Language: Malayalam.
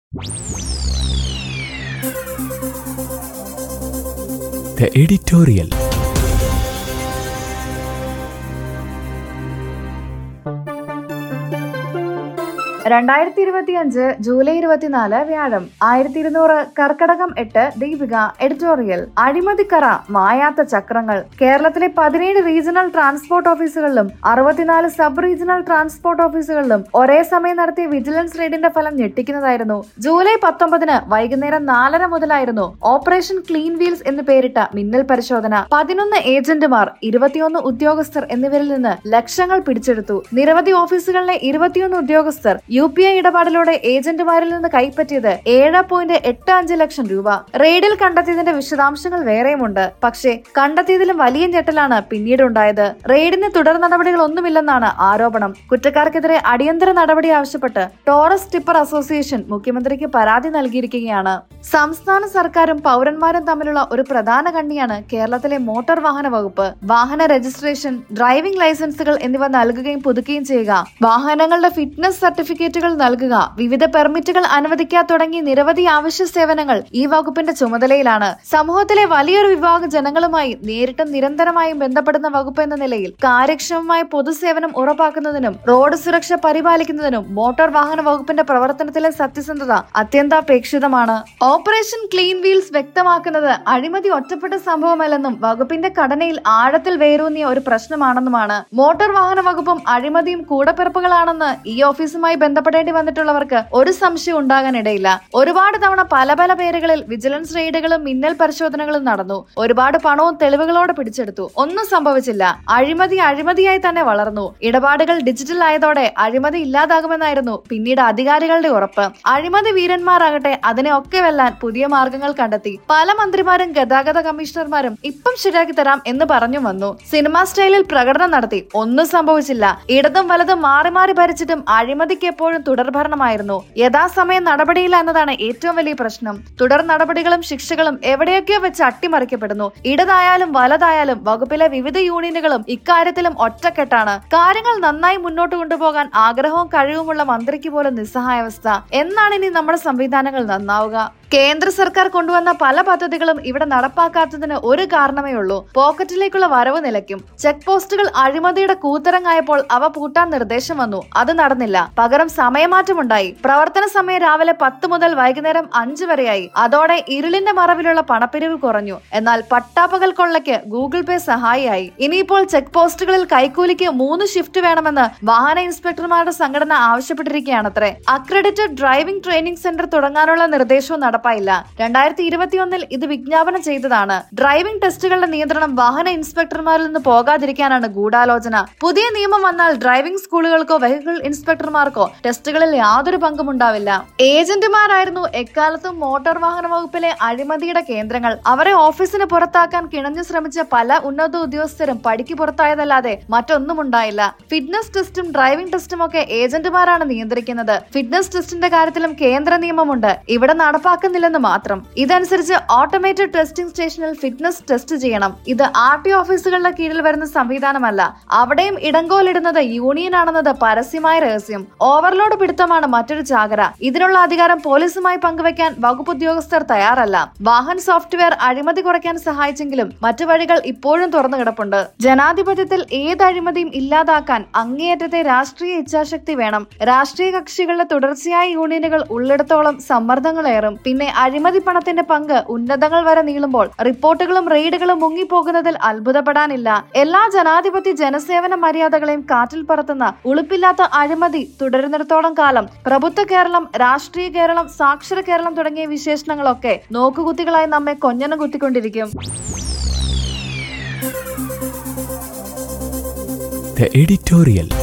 The editorial. ജൂലൈ 24 വ്യാഴം 1200 കർക്കടകം 8 ദീപിക എഡിറ്റോറിയൽ. അഴിമതിക്കറ മായാത്ത ചക്രങ്ങൾ. കേരളത്തിലെ 17 റീജിയണൽ ട്രാൻസ്പോർട്ട് ഓഫീസുകളിലും 64 സബ് റീജിയണൽ ട്രാൻസ്പോർട്ട് ഓഫീസുകളിലും ഒരേ സമയം നടത്തിയ വിജിലൻസ് റെയ്ഡിന്റെ ഫലം ഞെട്ടിക്കുന്നതായിരുന്നു. ജൂലൈ 19 വൈകുന്നേരം 4:30 മുതലായിരുന്നു ഓപ്പറേഷൻ ക്ലീൻ വീൽസ് എന്ന് പേരിട്ട മിന്നൽ പരിശോധന. 11 ഏജന്റുമാർ, 21 ഉദ്യോഗസ്ഥർ എന്നിവരിൽ നിന്ന് ലക്ഷങ്ങൾ പിടിച്ചെടുത്തു. നിരവധി ഓഫീസുകളിലെ 21 ഉദ്യോഗസ്ഥർ UPI ഇടപാടിലൂടെ ഏജന്റുമാരിൽ നിന്ന് കൈപ്പറ്റിയത് 7.85 ലക്ഷം രൂപ. റെയ്ഡിൽ കണ്ടെത്തിയതിന്റെ വിശദാംശങ്ങൾ വേറെയുമുണ്ട്. പക്ഷേ കണ്ടെത്തിയതിലും വലിയ ഞെട്ടലാണ് പിന്നീട് ഉണ്ടായത്. റെയ്ഡിന് തുടർ നടപടികളൊന്നുമില്ലെന്നാണ് ആരോപണം. കുറ്റക്കാർക്കെതിരെ അടിയന്തര നടപടി ആവശ്യപ്പെട്ട് ടോറസ് ടിപ്പർ അസോസിയേഷൻ മുഖ്യമന്ത്രിക്ക് പരാതി നൽകിയിരിക്കുകയാണ്. സംസ്ഥാന സർക്കാരും പൗരന്മാരും തമ്മിലുള്ള ഒരു പ്രധാന കണ്ണിയാണ് കേരളത്തിലെ മോട്ടോർ വാഹന വകുപ്പ്. വാഹന രജിസ്ട്രേഷൻ, ഡ്രൈവിംഗ് ലൈസൻസുകൾ എന്നിവ നൽകുകയും പുതുക്കുകയും ചെയ്യുക, വാഹനങ്ങളുടെ ഫിറ്റ്നസ് സർട്ടിഫിക്കറ്റുകൾ നൽകുക, വിവിധ പെർമിറ്റുകൾ അനുവദിക്കുക തുടങ്ങി നിരവധി ആവശ്യ സേവനങ്ങൾ ഈ വകുപ്പിന്റെ ചുമതലയിലാണ്. സമൂഹത്തിലെ വലിയൊരു വിഭാഗം ജനങ്ങളുമായി നേരിട്ടും നിരന്തരമായും ബന്ധപ്പെടുന്ന വകുപ്പ് എന്ന നിലയിൽ കാര്യക്ഷമമായ പൊതുസേവനം ഉറപ്പാക്കുന്നതിനും റോഡ് സുരക്ഷ പരിപാലിക്കുന്നതിനും മോട്ടോർ വാഹന വകുപ്പിന്റെ പ്രവർത്തനത്തിലെ സത്യസന്ധത അത്യന്താപേക്ഷിതമാണ്. ഓപ്പറേഷൻ ക്ലീൻ വീൽസ് വ്യക്തമാക്കുന്നത് അഴിമതി ഒറ്റപ്പെട്ട സംഭവമല്ലെന്നും വകുപ്പിന്റെ ഘടനയിൽ ആഴത്തിൽ വേരൂന്നിയ ഒരു പ്രശ്നമാണെന്നുമാണ്. മോട്ടോർ വാഹന വകുപ്പും അഴിമതിയും കൂടപ്പിറപ്പുകളാണെന്ന് ഈ ഓഫീസുമായി ബന്ധപ്പെടേണ്ടി വന്നിട്ടുള്ളവർക്ക് ഒരു സംശയം ഉണ്ടാകാനിടയില്ല. ഒരുപാട് തവണ പല പല പേരുകളിൽ വിജിലൻസ് റെയ്ഡുകളും മിന്നൽ പരിശോധനകളും നടന്നു. ഒരുപാട് പണവും തെളിവുകളോടെ പിടിച്ചെടുത്തു. ഒന്നും സംഭവിച്ചില്ല. അഴിമതിയായി തന്നെ വളർന്നു. ഇടപാടുകൾ ഡിജിറ്റൽ ആയതോടെ അഴിമതി ഇല്ലാതാകുമെന്നായിരുന്നു പിന്നീട് അധികാരികളുടെ ഉറപ്പ്. അഴിമതി വീരന്മാരാകട്ടെ അതിനെ ഒക്കെ വെല്ലാൻ പുതിയ മാർഗങ്ങൾ കണ്ടെത്തി. പല മന്ത്രിമാരും ഗതാഗത കമ്മീഷണർമാരും ഇപ്പം ശരിയാക്കി തരാം എന്ന് പറഞ്ഞു വന്നു. സിനിമാ സ്റ്റൈലിൽ പ്രകടനം നടത്തി. ഒന്നും സംഭവിച്ചില്ല. ഇടതും വലതും മാറി മാറി ഭരിച്ചിട്ടും അഴിമതിക്ക് എപ്പോഴും തുടർഭരണമായിരുന്നു. യഥാസമയം നടപടിയില്ല എന്നതാണ് ഏറ്റവും വലിയ പ്രശ്നം. തുടർ നടപടികളും ശിക്ഷകളും എവിടെയൊക്കെയോ വെച്ച് അട്ടിമറിക്കപ്പെടുന്നു. ഇടതായാലും വലതായാലും വകുപ്പിലെ വിവിധ യൂണിയനുകളും ഇക്കാര്യത്തിലും ഒറ്റക്കെട്ടാണ്. കാര്യങ്ങൾ നന്നായി മുന്നോട്ട് കൊണ്ടുപോകാൻ ആഗ്രഹവും കഴിവുമുള്ള മന്ത്രിക്ക് പോലും നിസ്സഹായാവസ്ഥ. എന്നാണ് ഇനി നമ്മുടെ സംവിധാനങ്ങൾ നന്നാവുക? കേന്ദ്ര സർക്കാർ കൊണ്ടുവന്ന പല പദ്ധതികളും ഇവിടെ നടപ്പാക്കാത്തതിന് ഒരു കാരണമേ ഉള്ളൂ. പോക്കറ്റിലേക്കുള്ള വരവ് നിലയ്ക്കും. ചെക്ക് പോസ്റ്റുകൾ അഴിമതിയുടെ കൂത്തരങ്ങായപ്പോൾ അവ പൂട്ടാൻ നിർദ്ദേശം വന്നു. അത് നടന്നില്ല. പകരം സമയമാറ്റമുണ്ടായി. പ്രവർത്തന സമയം രാവിലെ 10 മുതൽ വൈകുന്നേരം 5 വരെയായി. അതോടെ ഇരുളിന്റെ മറവിലുള്ള പണപ്പിരിവ് കുറഞ്ഞു. എന്നാൽ പട്ടാപ്പകൽ കൊള്ളയ്ക്ക് ഗൂഗിൾ പേ സഹായിയായി. ഇനിയിപ്പോൾ ചെക്ക് പോസ്റ്റുകളിൽ കൈക്കൂലിക്ക് 3 ഷിഫ്റ്റ് വേണമെന്ന് വാഹന ഇൻസ്പെക്ടർമാരുടെ സംഘടന ആവശ്യപ്പെട്ടിരിക്കുകയാണത്രേ. അക്രഡിറ്റഡ് ഡ്രൈവിംഗ് ട്രെയിനിംഗ് സെന്റർ തുടങ്ങാനുള്ള നിർദ്ദേശവും നടപ്പായില്ല. 2021 ഇത് വിജ്ഞാപനം ചെയ്തതാണ്. ഡ്രൈവിംഗ് ടെസ്റ്റുകളുടെ നിയന്ത്രണം വാഹന ഇൻസ്പെക്ടർമാരിൽ നിന്ന് പോകാതിരിക്കാനാണ് ഗൂഢാലോചന. പുതിയ നിയമം വന്നാൽ ഡ്രൈവിംഗ് സ്കൂളുകൾക്കോ വെഹിക്കിൾ ഇൻസ്പെക്ടർമാർക്കോ ടെസ്റ്റുകളിൽ യാതൊരു പങ്കും ഉണ്ടാവില്ല. ഏജന്റുമാരായിരുന്നു എക്കാലത്തും മോട്ടോർ വാഹന വകുപ്പിലെ അഴിമതിയുടെ കേന്ദ്രങ്ങൾ. അവരെ ഓഫീസിന് പുറത്താക്കാൻ കിണഞ്ഞു ശ്രമിച്ച പല ഉന്നത ഉദ്യോഗസ്ഥരും പടിക്ക് പുറത്തായതല്ലാതെ മറ്റൊന്നും ഉണ്ടായില്ല. ഫിറ്റ്നസ് ടെസ്റ്റും ഡ്രൈവിംഗ് ടെസ്റ്റും ഒക്കെ ഏജന്റുമാരാണ് നിയന്ത്രിക്കുന്നത്. ഫിറ്റ്നസ് ടെസ്റ്റിന്റെ കാര്യത്തിലും കേന്ദ്ര നിയമമുണ്ട്. ഇവിടെ നടപ്പാക്കുന്നില്ലെന്ന് മാത്രം. ഇതനുസരിച്ച് ഓട്ടോമേറ്റഡ് ടെസ്റ്റിംഗ് സ്റ്റേഷനിൽ ഫിറ്റ്നസ് ടെസ്റ്റ് ചെയ്യണം. ഇത് RTO ഓഫീസുകളുടെ കീഴിൽ വരുന്ന സംവിധാനമല്ല. അവിടെയും ഇടങ്കോലിടുന്നത് യൂണിയൻ ആണെന്നത് പരസ്യമായ രഹസ്യം. ഓവർലോഡ് പിടുത്തമാണ് മറ്റൊരു ചാകര. ഇതിനുള്ള അധികാരം പോലീസുമായി പങ്കുവെക്കാൻ വകുപ്പ് ഉദ്യോഗസ്ഥർ തയ്യാറല്ല. വാഹൻ സോഫ്റ്റ്വെയർ അഴിമതി കുറയ്ക്കാൻ സഹായിച്ചെങ്കിലും മറ്റു വഴികൾ ഇപ്പോഴും തുറന്നു കിടപ്പുണ്ട്. ജനാധിപത്യത്തിൽ ഏത് അഴിമതിയും ഇല്ലാതാക്കാൻ അങ്ങേയറ്റത്തെ രാഷ്ട്രീയ ഇച്ഛാശക്തി വേണം. രാഷ്ട്രീയ കക്ഷികളുടെ തുടർച്ചയായ യൂണിയനുകൾ ഉള്ളിടത്തോളം സമ്മർദ്ദങ്ങളേറും. പിന്നെ അഴിമതി പണത്തിന്റെ പങ്ക് ഉന്നതങ്ങൾ വരെ നീളുമ്പോൾ റിപ്പോർട്ടുകളും റെയ്ഡുകളും മുങ്ങിപ്പോകുന്നതിൽ അത്ഭുതപ്പെടാനില്ല. എല്ലാ ജനാധിപത്യ ജനസേവന മര്യാദകളെയും കാറ്റിൽ പറത്തുന്ന ഉളുപ്പില്ലാത്ത അഴിമതി തുടരുന്നിടത്തോളം കാലം പ്രബുദ്ധ കേരളം, രാഷ്ട്രീയ കേരളം, സാക്ഷര കേരളം തുടങ്ങിയ വിശേഷണങ്ങളൊക്കെ നോക്കുകുത്തികളായി നമ്മെ കൊഞ്ഞനം കുത്തിക്കൊണ്ടിരിക്കും. The editorial.